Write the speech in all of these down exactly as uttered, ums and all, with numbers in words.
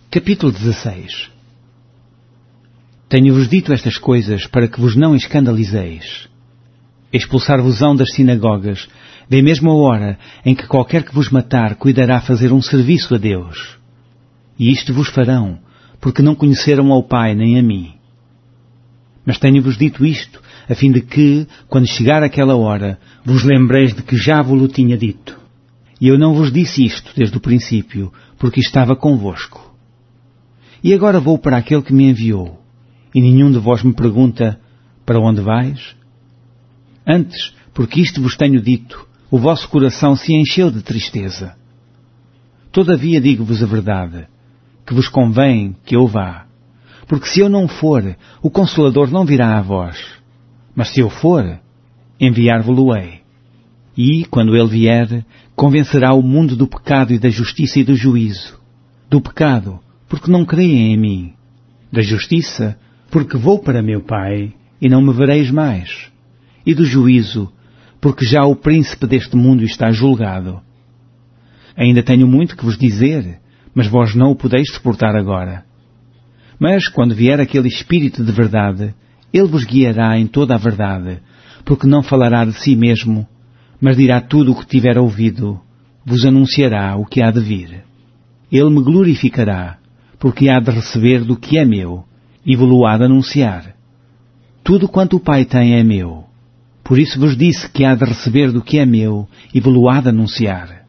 Capítulo dezesseis. Tenho-vos dito estas coisas para que vos não escandalizeis. Expulsar-vos-ão das sinagogas, vem mesmo a hora em que qualquer que vos matar cuidará fazer um serviço a Deus. E isto vos farão, porque não conheceram ao Pai nem a mim. Mas tenho-vos dito isto, a fim de que, quando chegar aquela hora, vos lembreis de que já vos o tinha dito. E eu não vos disse isto desde o princípio, porque estava convosco. E agora vou para aquele que me enviou, e nenhum de vós me pergunta, para onde vais? Antes, porque isto vos tenho dito, o vosso coração se encheu de tristeza. Todavia digo-vos a verdade, que vos convém que eu vá, porque se eu não for, o Consolador não virá a vós. Mas se eu for, enviar-vos-lo-ei. E, quando ele vier, convencerá o mundo do pecado e da justiça e do juízo. Do pecado, porque não creem em mim. Da justiça, porque vou para meu Pai e não me vereis mais. E do juízo, porque já o príncipe deste mundo está julgado. Ainda tenho muito que vos dizer, mas vós não o podeis suportar agora. Mas, quando vier aquele Espírito de verdade, ele vos guiará em toda a verdade, porque não falará de si mesmo, mas dirá tudo o que tiver ouvido, vos anunciará o que há de vir. Ele me glorificará, porque há de receber do que é meu, e vos-lo há de anunciar. Tudo quanto o Pai tem é meu. Por isso vos disse que há de receber do que é meu, e vos-lo há de anunciar.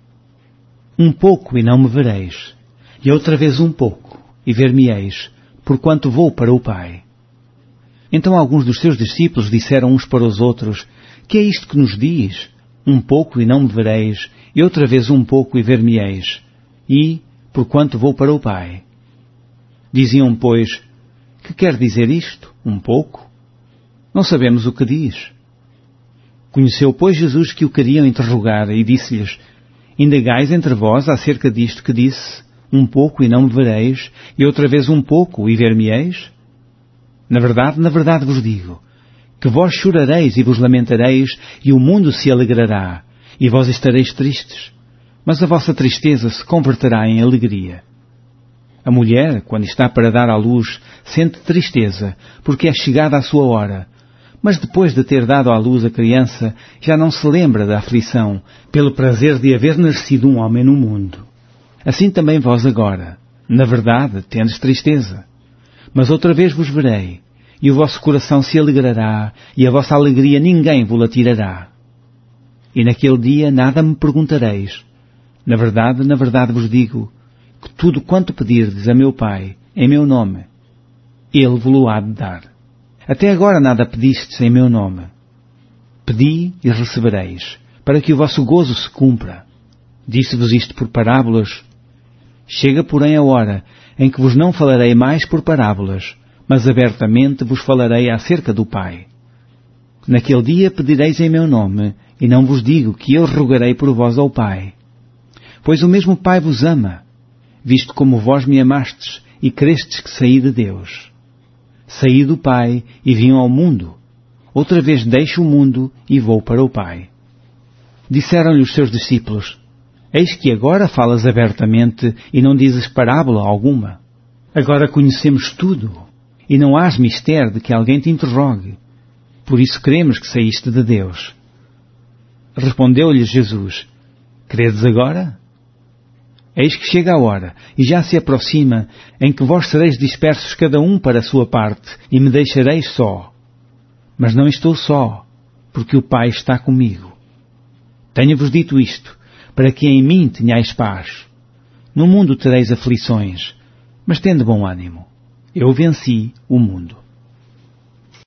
Um pouco e não me vereis, e outra vez um pouco, e ver-me-eis, porquanto vou para o Pai. Então alguns dos seus discípulos disseram uns para os outros, que é isto que nos diz? Um pouco e não me vereis, e outra vez um pouco e ver-me-eis, e, porquanto vou para o Pai. Diziam, pois, que quer dizer isto? Um pouco? Não sabemos o que diz. Conheceu, pois, Jesus que o queriam interrogar, e disse-lhes, indagais entre vós acerca disto que disse, um pouco e não me vereis, e outra vez um pouco e ver-me-eis? Na verdade, na verdade vos digo, que vós chorareis e vos lamentareis, e o mundo se alegrará, e vós estareis tristes, mas a vossa tristeza se converterá em alegria. A mulher, quando está para dar à luz, sente tristeza, porque é chegada a sua hora, mas depois de ter dado à luz a criança, já não se lembra da aflição, pelo prazer de haver nascido um homem no mundo. Assim também vós agora, na verdade, tendes tristeza. Mas outra vez vos verei, e o vosso coração se alegrará, e a vossa alegria ninguém vos-la tirará. E naquele dia nada me perguntareis. Na verdade, na verdade vos digo, que tudo quanto pedirdes a meu Pai, em meu nome, Ele vos-lo há de dar. Até agora nada pedistes em meu nome. Pedi e recebereis, para que o vosso gozo se cumpra. Disse-vos isto por parábolas. Chega, porém, a hora em que vos não falarei mais por parábolas, mas abertamente vos falarei acerca do Pai. Naquele dia pedireis em meu nome, e não vos digo que eu rogarei por vós ao Pai. Pois o mesmo Pai vos ama, visto como vós me amastes e crestes que saí de Deus. Saí do Pai e vim ao mundo. Outra vez deixo o mundo e vou para o Pai. Disseram-lhe os seus discípulos, eis que agora falas abertamente e não dizes parábola alguma. Agora conhecemos tudo, e não hás mistério de que alguém te interrogue. Por isso cremos que saíste de Deus. Respondeu-lhes Jesus, credes agora? Eis que chega a hora, e já se aproxima, em que vós sereis dispersos cada um para a sua parte, e me deixareis só. Mas não estou só, porque o Pai está comigo. Tenho-vos dito isto, para que em mim tenhais paz. No mundo tereis aflições, mas tende bom ânimo. Eu venci o mundo.